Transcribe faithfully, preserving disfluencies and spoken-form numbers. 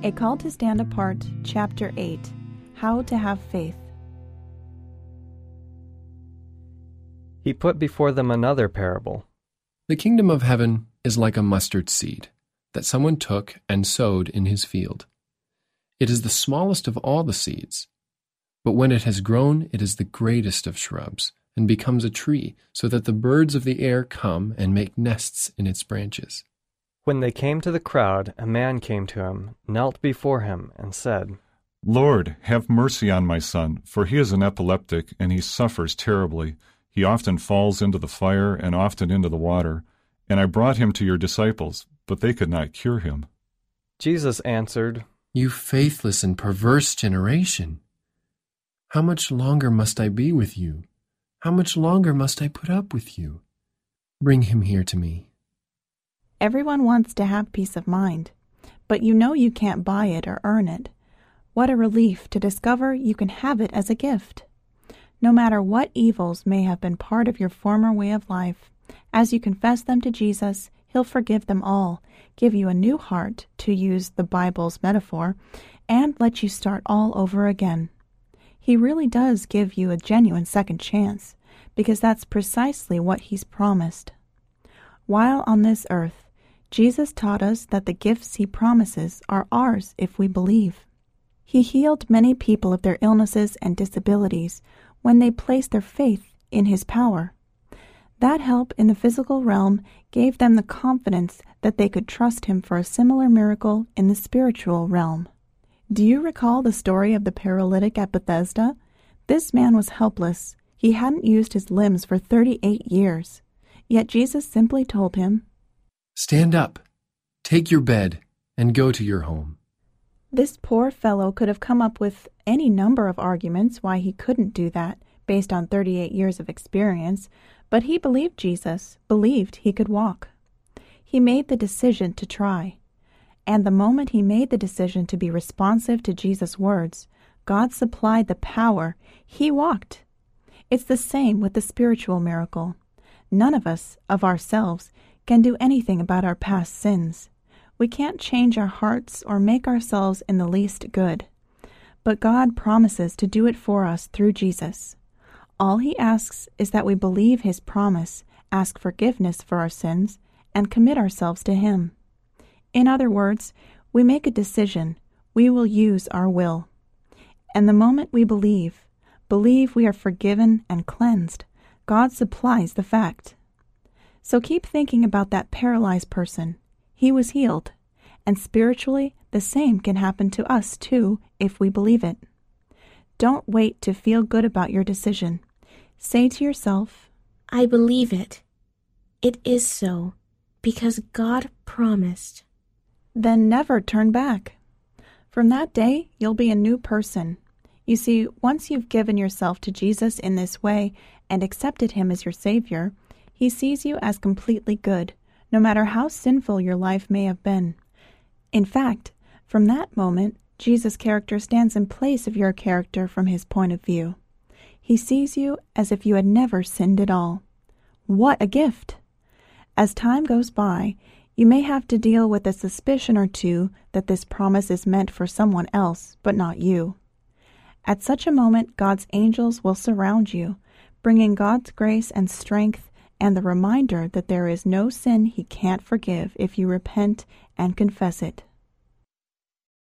A Call to Stand Apart, Chapter eight, How to Have Faith. He put before them another parable. The kingdom of heaven is like a mustard seed that someone took and sowed in his field. It is the smallest of all the seeds, but when it has grown, it is the greatest of shrubs and becomes a tree, so that the birds of the air come and make nests in its branches. When they came to the crowd, a man came to him, knelt before him, and said, "Lord, have mercy on my son, for he is an epileptic, and he suffers terribly. He often falls into the fire and often into the water. And I brought him to your disciples, but they could not cure him." Jesus answered, "You faithless and perverse generation! How much longer must I be with you? How much longer must I put up with you? Bring him here to me." Everyone wants to have peace of mind, but you know you can't buy it or earn it. What a relief to discover you can have it as a gift. No matter what evils may have been part of your former way of life, as you confess them to Jesus, He'll forgive them all, give you a new heart, to use the Bible's metaphor, and let you start all over again. He really does give you a genuine second chance, because that's precisely what He's promised. While on this earth, Jesus taught us that the gifts He promises are ours if we believe. He healed many people of their illnesses and disabilities when they placed their faith in His power. That help in the physical realm gave them the confidence that they could trust Him for a similar miracle in the spiritual realm. Do you recall the story of the paralytic at Bethesda? This man was helpless. He hadn't used his limbs for thirty-eight years. Yet Jesus simply told him, "Stand up, take your bed, and go to your home." This poor fellow could have come up with any number of arguments why he couldn't do that, based on thirty-eight years of experience, but he believed Jesus, believed he could walk. He made the decision to try. And the moment he made the decision to be responsive to Jesus' words, God supplied the power. He walked. It's the same with the spiritual miracle. None of us, of ourselves, can do anything about our past sins. We can't change our hearts or make ourselves in the least good. But God promises to do it for us through Jesus. All He asks is that we believe His promise, ask forgiveness for our sins, and commit ourselves to Him. In other words, we make a decision. We will use our will. And the moment we believe, believe we are forgiven and cleansed, God supplies the fact. So keep thinking about that paralyzed person. He was healed. And spiritually, the same can happen to us too if we believe it. Don't wait to feel good about your decision. Say to yourself, "I believe it. It is so, because God promised." Then never turn back. From that day, you'll be a new person. You see, once you've given yourself to Jesus in this way and accepted Him as your Savior, He sees you as completely good, no matter how sinful your life may have been. In fact, from that moment, Jesus' character stands in place of your character from His point of view. He sees you as if you had never sinned at all. What a gift! As time goes by, you may have to deal with a suspicion or two that this promise is meant for someone else, but not you. At such a moment, God's angels will surround you, bringing God's grace and strength and the reminder that there is no sin He can't forgive if you repent and confess it.